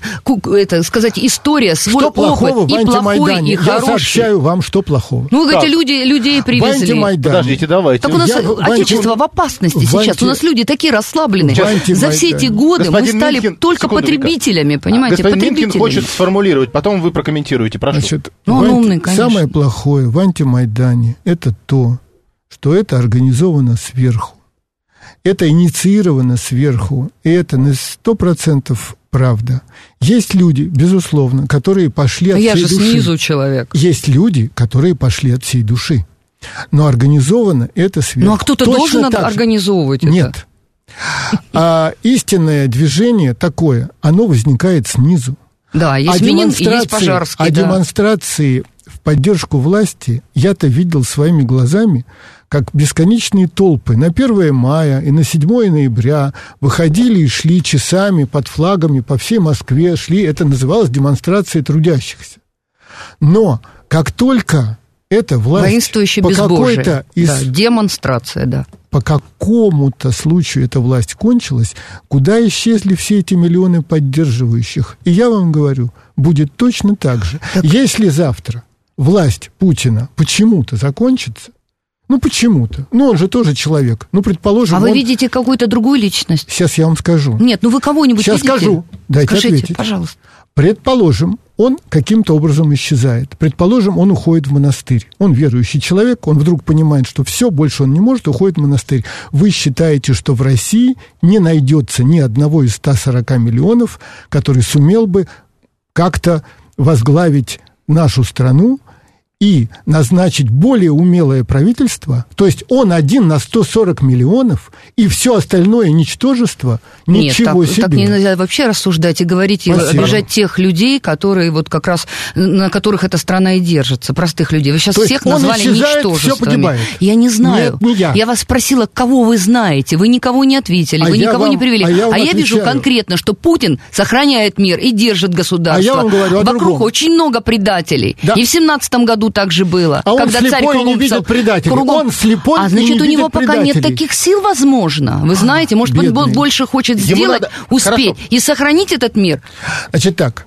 история, свой опыт. И плохой, и хороший. Я сообщаю вам, что плохого. Ну, вы говорите, людей привезли. Подождите, давайте. Так у нас отечество в опасности сейчас. У нас люди такие расслабленные. За все эти годы мы стали только потребителями, понимаете? Господин Минкин хочет сформулировать, потом вы прокомментируете, прошу. Он умный, конечно. Самое плохое в антимайдане – это то, что это организовано сверху. Это инициировано сверху, и это на 100% правда. Есть люди, безусловно, которые пошли от всей души. Я же снизу человек. Есть люди, которые пошли от всей души. Но организовано это сверху. Ну, а кто-то должен организовывать это? Нет. А истинное движение такое, оно возникает снизу. Да, есть Минин и есть Пожарский. Демонстрации в поддержку власти я-то видел своими глазами, как бесконечные толпы на 1 мая и на 7 ноября выходили и шли часами под флагами по всей Москве, шли, это называлось демонстрацией трудящихся. Но как только эта власть воинствующее безбожие, демонстрация, да. По какому-то случаю эта власть кончилась, куда исчезли все эти миллионы поддерживающих? И я вам говорю, будет точно так же. Если завтра власть Путина почему-то закончится, почему-то. Он же тоже человек. Предположим... А вы видите какую-то другую личность? Сейчас я вам скажу. Нет, вы кого-нибудь сейчас видите? Сейчас скажу. Дайте Скажите, ответить. Пожалуйста. Предположим, он каким-то образом исчезает. Предположим, он уходит в монастырь. Он верующий человек, он вдруг понимает, что все, больше он не может, уходит в монастырь. Вы считаете, что в России не найдется ни одного из 140 миллионов, который сумел бы как-то возглавить нашу страну и назначить более умелое правительство, то есть он один на 140 миллионов, и все остальное ничтожество, ничего себе. Так нельзя вообще рассуждать и говорить, и обижать тех людей, которые вот как раз, на которых эта страна и держится, простых людей. Вы сейчас то всех назвали ничтожествами. Я не знаю. Нет, не я. Я вас спросила, кого вы знаете, вы никого не ответили, вы никого не привели. А я вижу конкретно, что Путин сохраняет мир и держит государство. А я вам говорю о другом. Вокруг очень много предателей. Да. И в 17-м году так же было. А когда он слепой и не видит предателей. Он слепой и не видит предателей. Значит, у него пока нет таких сил, возможно. Вы знаете, может быть, он больше хочет сделать, успеть и сохранить этот мир. Значит так,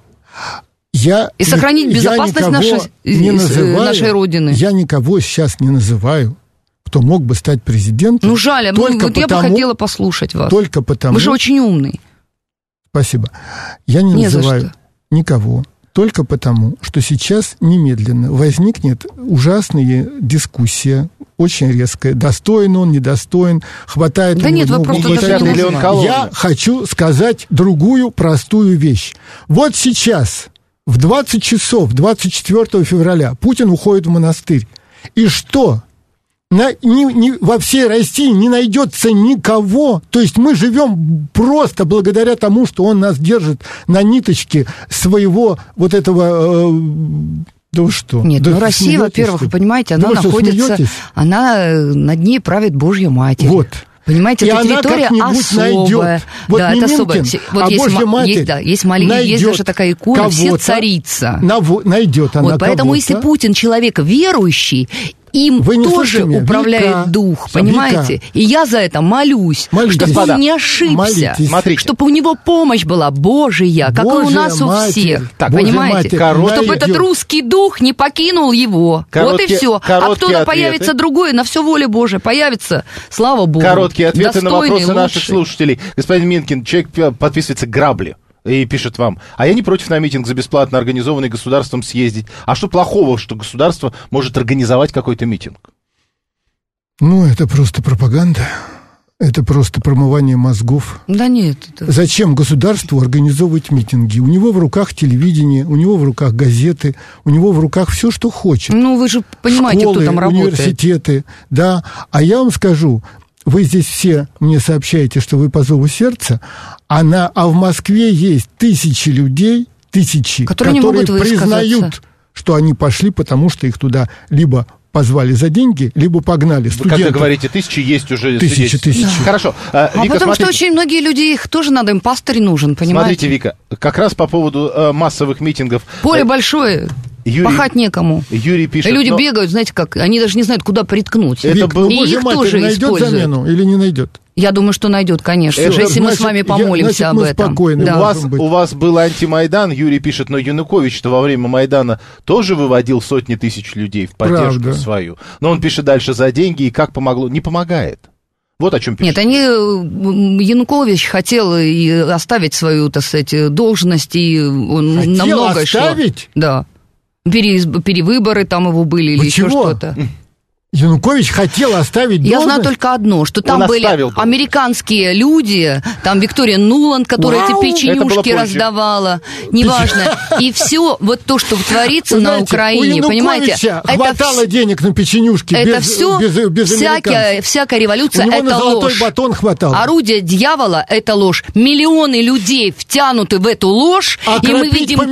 и сохранить безопасность нашей Родины. Я никого сейчас не называю, кто мог бы стать президентом. Жаль, я бы хотела послушать вас. Только потому. Вы же очень умный. Спасибо. Я не называю никого. Только потому, что сейчас немедленно возникнет ужасная дискуссия, очень резкая. Достоин он, недостоин, хватает... Да нет, вы просто даже не знаете. Я хочу сказать другую простую вещь. Вот сейчас, в 20 часов, 24 февраля, Путин уходит в монастырь. И что? Во всей России не найдется никого. То есть мы живем просто благодаря тому, что он нас держит на ниточке своего вот этого... Да что? Нет, Россия, во-первых, вы понимаете, она находится... над ней правит Божья Матерь. Вот. Понимаете, эта территория особая. Вот да, это особая. Вот есть молитва, есть даже такая икона, все царица. Найдет она поэтому, если Путин человек верующий, им тоже управляет дух, понимаете? И я за это молюсь, чтобы он не ошибся, чтобы у него помощь была Божия, как и у нас у всех. Понимаете? Чтобы этот русский дух не покинул его. Вот и все. А кто-то появится другой, на все воля Божия появится, слава Богу. Короткие ответы на вопросы наших слушателей. Господин Минкин, человек подписывается «Грабли». И пишет вам: а я не против на митинг за бесплатно организованный государством съездить. А что плохого, что государство может организовать какой-то митинг? Это просто пропаганда. Это просто промывание мозгов. Да нет. Зачем государству организовывать митинги? У него в руках телевидение, у него в руках газеты, у него в руках все, что хочет. Вы же понимаете, школы, кто там работает. Университеты, да. А я вам скажу, вы здесь все мне сообщаете, что вы по зову сердца, а в Москве есть тысячи людей, которые признают, что они пошли, потому что их туда либо позвали за деньги, либо погнали студентов. Когда говорите тысячи, есть уже... Тысячи. Да. Хорошо. Вика, потому смотрите, что очень многие люди, их тоже надо, им пастырь нужен, понимаете? Смотрите, Вика, как раз по поводу массовых митингов... Поле большое... Пахать некому. Юрий пишет... Люди бегают, знаете как, они даже не знают, куда приткнуть. Вик, Божья Матерь найдет замену или не найдет? Я думаю, что найдет, конечно. Если мы с вами помолимся об этом. Да. У вас был антимайдан, Юрий пишет, но Янукович-то во время Майдана тоже выводил сотни тысяч людей в поддержку свою. Но он пишет дальше за деньги, и как помогло? Не помогает. Вот о чем пишет. Нет, Янукович хотел и оставить свою, так сказать, должность, и он намного оставить? Да. Перевыборы там его были или еще что-то. Янукович хотел оставить должность. Я знаю только одно, что там были американские люди, там Виктория Нуланд, которая эти печенюшки раздавала, неважно. И все вот то, что творится на Украине, понимаете? Хватало денег на печенюшки это без все, всякая революция, это ложь. Батон хватало. Орудие дьявола – это ложь. Миллионы людей втянуты в эту ложь, и мы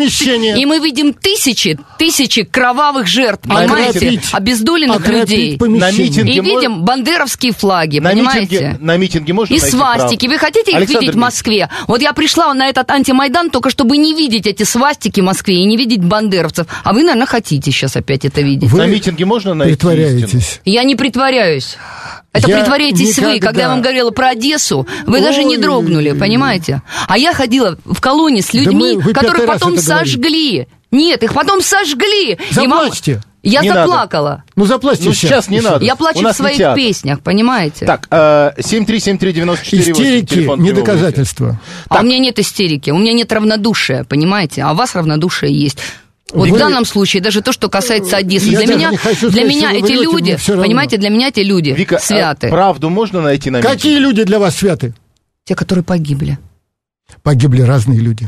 видим тысячи кровавых жертв, понимаете? Обездоленных людей. На митинге и видим бандеровские флаги, понимаете? На митинге можно и свастики. Вы хотите их видеть в Москве? Вот я пришла на этот антимайдан только чтобы не видеть эти свастики в Москве и не видеть бандеровцев. А вы, наверное, хотите сейчас опять это видеть. На митинге можно найти притворяетесь? истину? Я не притворяюсь. Это притворяетесь вы. Когда я вам говорила про Одессу, вы даже не дрогнули, понимаете? А я ходила в колонне с людьми, которых потом сожгли. Нет, их потом сожгли. Заплачьте. Я заплакала. Ну, заплачьте сейчас не надо. Я плачу в своих песнях, понимаете? Так, 7373948. Истерики не доказательства. А у меня нет истерики, у меня нет равнодушия, понимаете? А у вас равнодушие есть. Вот в данном случае, даже то, что касается Одессы, для меня эти люди, понимаете, для меня эти люди Вика, святы. Правду можно найти на митинге? Какие люди для вас святы? Те, которые погибли. Погибли разные люди.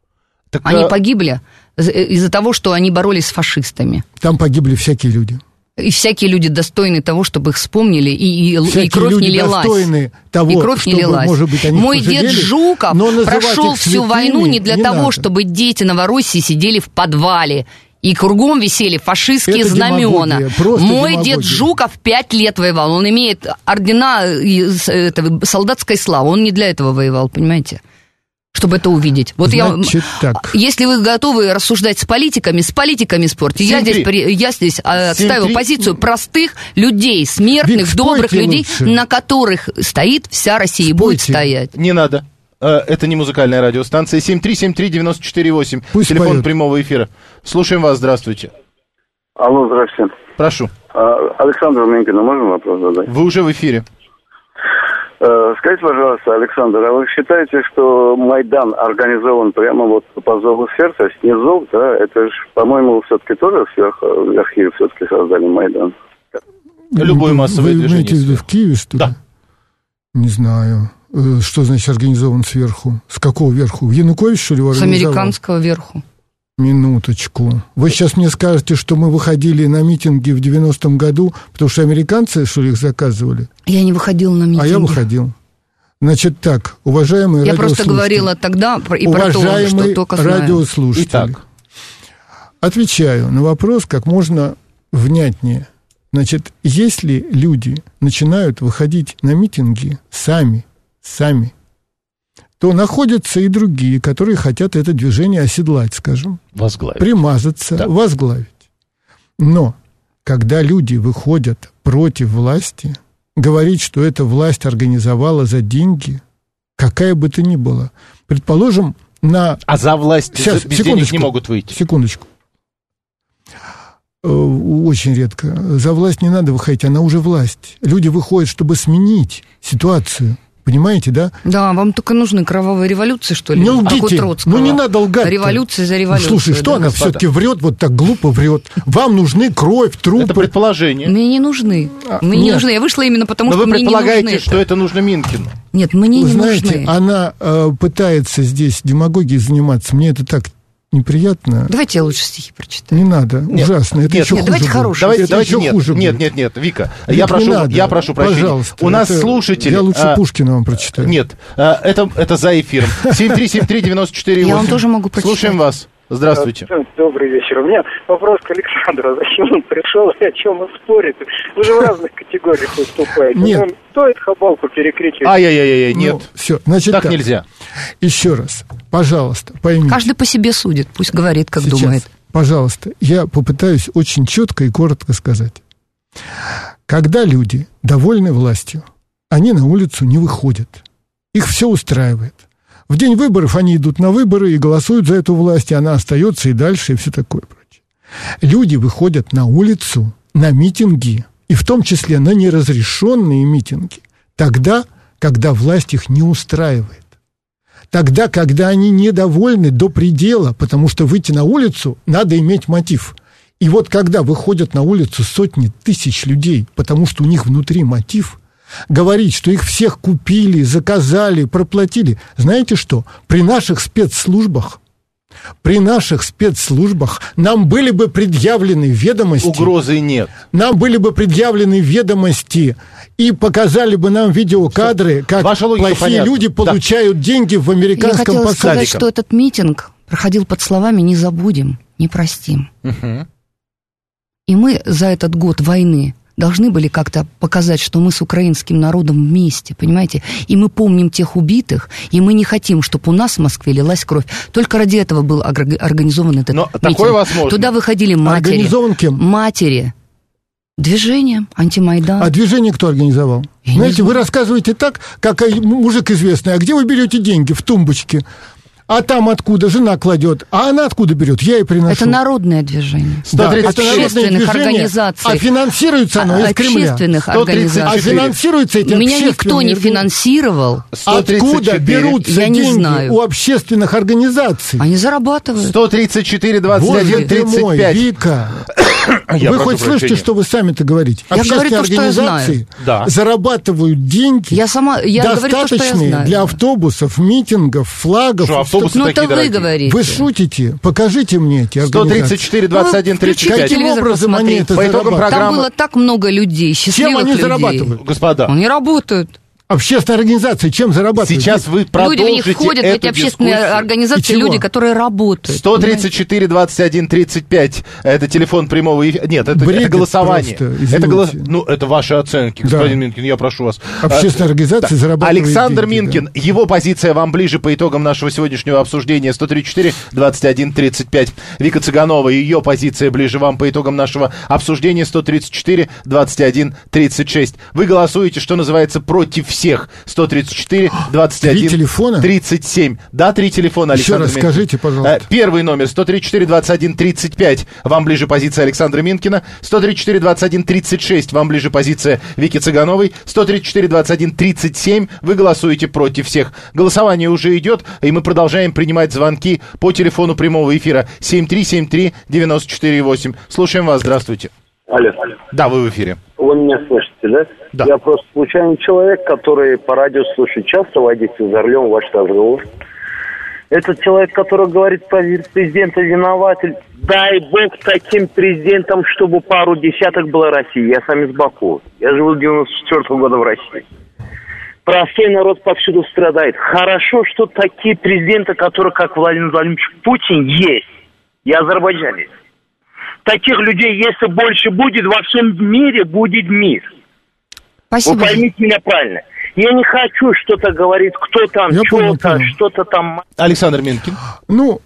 Они погибли из-за того, что они боролись с фашистами. Там погибли всякие люди. И всякие люди достойны того, чтобы их вспомнили, и кровь не лилась. Того, и кровь не лилась. Может быть, мой дед Жуков прошел всю войну не для того, чтобы дети Новороссии сидели в подвале, и кругом висели фашистские знамена. Мой дед Жуков 5 лет воевал. Он имеет ордена солдатской славы. Он не для этого воевал, понимаете? Чтобы это увидеть. Вот если вы готовы рассуждать с политиками спорьте. Я здесь отстаиваю позицию простых людей, смертных, добрых людей, на которых стоит вся Россия и будет стоять. Не надо. Это не музыкальная радиостанция. 7373948. Телефон поет. Прямого эфира. Слушаем вас, здравствуйте. Алло, здравствуйте. Прошу. Александр Менькина, можно вопрос задать? Вы уже в эфире. Скажите, пожалуйста, Александр, а вы считаете, что Майдан организован прямо вот по зову сердца, снизу, да? Это же, по-моему, все-таки тоже сверху, верхи все-таки создали Майдан. Любое массовое движение. Вы имеете в виду в Киеве, что ли? Да. Не знаю. Что значит организован сверху? С какого верху? Янукович, что ли, его организовал? С американского верху. Минуточку. Вы сейчас мне скажете, что мы выходили на митинги в 90-м году, потому что американцы, что ли, их заказывали? Я не выходила на митинги. А я выходил. Значит так, уважаемые радиослушатели. Я просто говорила тогда и про то, что только знаю. Радиослушатели. Итак. Отвечаю на вопрос как можно внятнее. Значит, если люди начинают выходить на митинги сами, то находятся и другие, которые хотят это движение оседлать, скажем. Возглавить. Примазаться, да. Возглавить. Но когда люди выходят против власти, говорить, что эта власть организовала за деньги, какая бы то ни была, предположим, на... А за власть без денег не могут выйти. Секундочку. Очень редко. За власть не надо выходить, она уже власть. Люди выходят, чтобы сменить ситуацию. Понимаете, да? Да, вам только нужны кровавые революции, что ли? Не лгите, не надо лгать. Революция за революцией. Слушай, что она все-таки врет, вот так глупо врет? Вам нужны кровь, трупы. Это предположение. Мне не нужны. Мне не нужны. Я вышла именно потому, что мне не нужны. Но вы предполагаете, что это нужно Минкину? Нет, мне не нужны. Знаете, она пытается здесь демагогией заниматься. Мне это так неприятно. Давайте я лучше стихи прочитаю. Не надо, ужасно. Это еще хуже. Давайте хорошие. Давайте нет, Вика, я прошу прощения. Пожалуйста. У нас слушатели... Я лучше Пушкина вам прочитаю. Нет, это за эфиром. 7373948. Я вам тоже могу прочитать. Слушаем вас. Здравствуйте. Добрый вечер. У меня вопрос к Александру. Зачем он пришел и о чем он спорит? Вы же в разных категориях выступаете. Нет. Стоит хабалку перекрикивать? Ай-яй-яй, нет. Все, значит так нельзя. Еще раз, пожалуйста, поймите. Каждый по себе судит, пусть говорит, как сейчас, думает. Пожалуйста, я попытаюсь очень четко и коротко сказать. Когда люди довольны властью, они на улицу не выходят. Их все устраивает. В день выборов они идут на выборы и голосуют за эту власть, и она остается и дальше, и все такое прочее. Люди выходят на улицу, на митинги, и в том числе на неразрешенные митинги, тогда, когда власть их не устраивает. Тогда, когда они недовольны до предела, потому что выйти на улицу надо иметь мотив. И вот когда выходят на улицу сотни тысяч людей, потому что у них внутри мотив, говорить, что их всех купили, заказали, проплатили, знаете что? При наших спецслужбах нам были бы предъявлены ведомости. Угрозы нет. Нам были бы предъявлены ведомости и показали бы нам видеокадры, как плохие понятна. люди получают деньги в американском посольстве. Я хотела сказать, что этот митинг проходил под словами «не забудем, не простим». Угу. И мы за этот год войны должны были как-то показать, что мы с украинским народом вместе, понимаете? И мы помним тех убитых, и мы не хотим, чтобы у нас в Москве лилась кровь. Только ради этого был организован этот митинг. Такое возможно. Туда выходили матери. Организован кем? Матери. Движением, антимайдан. А движение кто организовал? Знаете, вы рассказываете так, как мужик известный. А где вы берете деньги? В тумбочке. А там откуда жена кладет? А она откуда берет? Я ей приношу. Это народное движение. Да, это общественных организаций. А финансируется оно из Кремля. Общественных организаций. А финансируется эти Меня никто не финансировал. Откуда берутся деньги у общественных организаций? Они зарабатывают. 134, 21, 35. Вика, вы хоть слышите, что вы сами-то говорите? Я говорю Общественные то, что я организации знаю. зарабатывают деньги, достаточные для автобусов, митингов, флагов. Ну, это вы говорите. Вы шутите? Покажите мне эти организации. 134, 21, 35. Каким образом они это зарабатывают? Там было так много людей, счастливых людей. Чем они зарабатывают? Господа. Они работают. Общественные организации чем зарабатывают? Сейчас вы продолжите люди в них входят, в эти общественные организации, люди, которые работают. 134, 21, 35. Это телефон прямого эфира. Нет, это голосование. Просто, это ваши оценки, господин Минкин, я прошу вас. Общественные организации зарабатывают Александр деньги, Минкин, его позиция вам ближе по итогам нашего сегодняшнего обсуждения. 134, 21, 35. Вика Цыганова, ее позиция ближе вам по итогам нашего обсуждения. 134, 21, 36. Вы голосуете, что называется, против всех. 134, 21, 37. Да, 3 телефона, Александр Минкин. Еще раз скажите, пожалуйста. Первый номер 134, 21, 35. Вам ближе позиция Александра Минкина. 134, 21, 36. Вам ближе позиция Вики Цыгановой. 134, 21, 37. Вы голосуете против всех. Голосование уже идет, и мы продолжаем принимать звонки по телефону прямого эфира 7373-94-8. Слушаем вас, здравствуйте. Алло. Да, вы в эфире. Вы меня слышите, да? Да. Я просто случайный человек, который по радио слушает часто, водитель за рулем, ваш разговор. Этот человек, который говорит, президент виноват. Дай бог таким президентам, чтобы пару десяток было России. Я сам из Баку. Я живу с 94-го года в России. Простой народ повсюду страдает. Хорошо, что такие президенты, которые, как Владимир Владимирович Путин, есть. Я азербайджанец. Таких людей, если больше будет, во всем мире будет мир. Спасибо. Вы поймите меня правильно. Я не хочу что-то говорить, кто там, что-то, что-то там. Александр Минкин. Ну,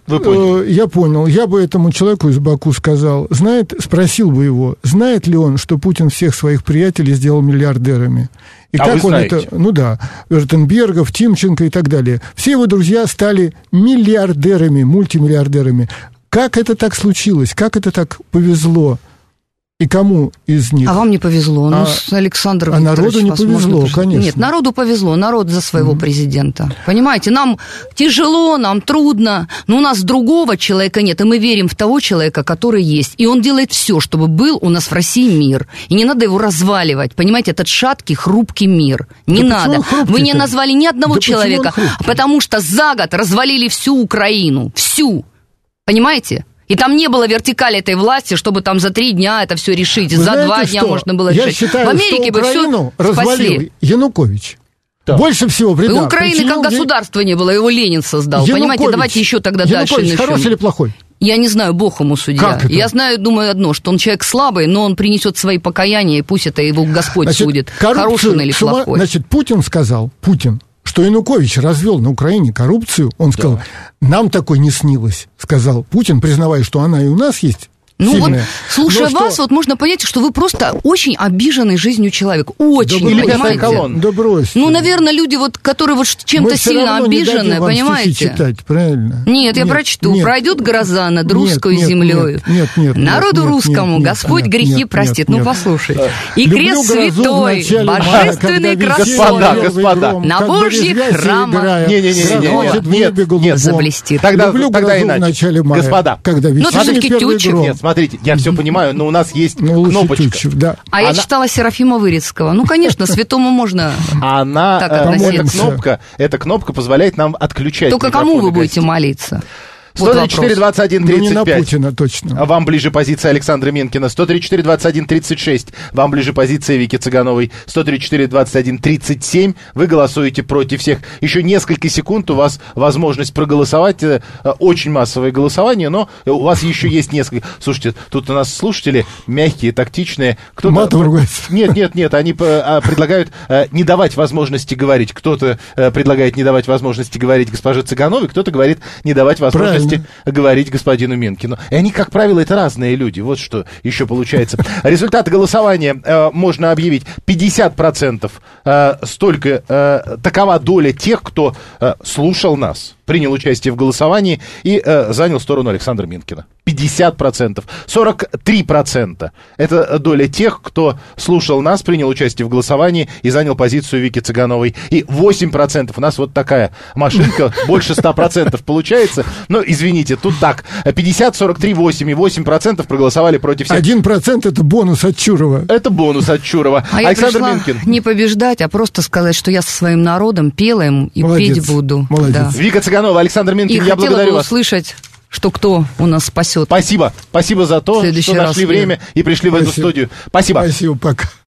я понял. Я бы этому человеку из Баку сказал, спросил бы его, знает ли он, что Путин всех своих приятелей сделал миллиардерами. И как вы он знаете? это, Вертенбергов, Тимченко и так далее. Все его друзья стали миллиардерами, мультимиллиардерами. Как это так случилось? Как это так повезло? И кому из них? А вам не повезло. Александр Викторович, народу не повезло, конечно. Нет, народу повезло. Народ за своего президента. Понимаете, нам тяжело, нам трудно, но у нас другого человека нет, и мы верим в того человека, который есть. И он делает все, чтобы был у нас в России мир. И не надо его разваливать. Понимаете, этот шаткий, хрупкий мир. Не надо. Вы не назвали ни одного человека, потому что за год развалили всю Украину. Всю. Понимаете? И там не было вертикали этой власти, чтобы там за 3 дня это все решить. Вы за знаете, 2 дня можно было я решить. считаю, в Америке бы Украину все развалил Янукович. Да. Больше всего вреда. И Украины как государства не было, его Ленин создал. Янукович. Понимаете, давайте еще тогда Янукович дальше начнем. хороший или плохой? Я не знаю, Бог ему судья. Как это? Я думаю одно, что он человек слабый, но он принесет свои покаяния, и пусть это его Господь судит. Хороший он или плохой. Значит, Путин сказал, что Янукович развел на Украине коррупцию, он сказал, нам такой не снилось, сказал Путин, признавая, что она и у нас есть. Ну сильная. вот, слушая вас, вот можно понять, что вы просто очень обиженный жизнью человек. Очень, Или понимаете? Да бросьте. Ну, наверное, люди, вот, которые вот чем-то сильно обижены, понимаете? Читать, правильно? Нет, я прочту. Нет. Пройдет гроза над русской землею. Нет. Народу русскому Господь грехи простит. Ну, послушай. И крест святой, божественный красотой. Господа. На Божьих храмах. Не. Заблестит. Тогда Люблю грозу в иначе. начале мая. Господа. Когда Ну, это весенний все-таки первый тючи. гром. Нет, смотрите, я все понимаю, но у нас есть кнопочка. Тютчев, да. А я читала Серафима Вырицкого. Ну, конечно, святому можно так относиться. Эта кнопка позволяет нам отключать. Только кому вы будете молиться? 134-21-35. Ну, не на Путина, точно. Вам ближе позиция Александра Минкина. 134-21-36. Вам ближе позиция Вики Цыгановой. 134-21-37. Вы голосуете против всех. Еще несколько секунд у вас возможность проголосовать. Очень массовое голосование, но у вас еще есть несколько. Слушайте, тут у нас слушатели мягкие, тактичные. Матом ругается. Нет, они предлагают не давать возможности говорить. Кто-то предлагает не давать возможности говорить госпоже Цыгановой, кто-то говорит не давать возможности говорить господину Минкину. И они, как правило, это разные люди. Вот что еще получается. Результаты голосования можно объявить. 50% такова доля тех, кто слушал нас, принял участие в голосовании и занял сторону Александра Минкина. 50%. 43% это доля тех, кто слушал нас, принял участие в голосовании и занял позицию Вики Цыгановой. И 8% у нас вот такая машинка, больше 100% получается. Но, извините, тут так. 50, 43, 8 и 8% проголосовали против всех. 1% это бонус от Чурова. Это бонус от Чурова. А Александр я Минкин. Не побеждать, а просто сказать, что я со своим народом пела им и петь буду. Молодец. Да. Вика Цыганова, Александр Минкин, И я благодарю вас. услышать, что кто у нас спасет. Спасибо за то, что нашли время и пришли в эту студию. Спасибо. Спасибо, пока.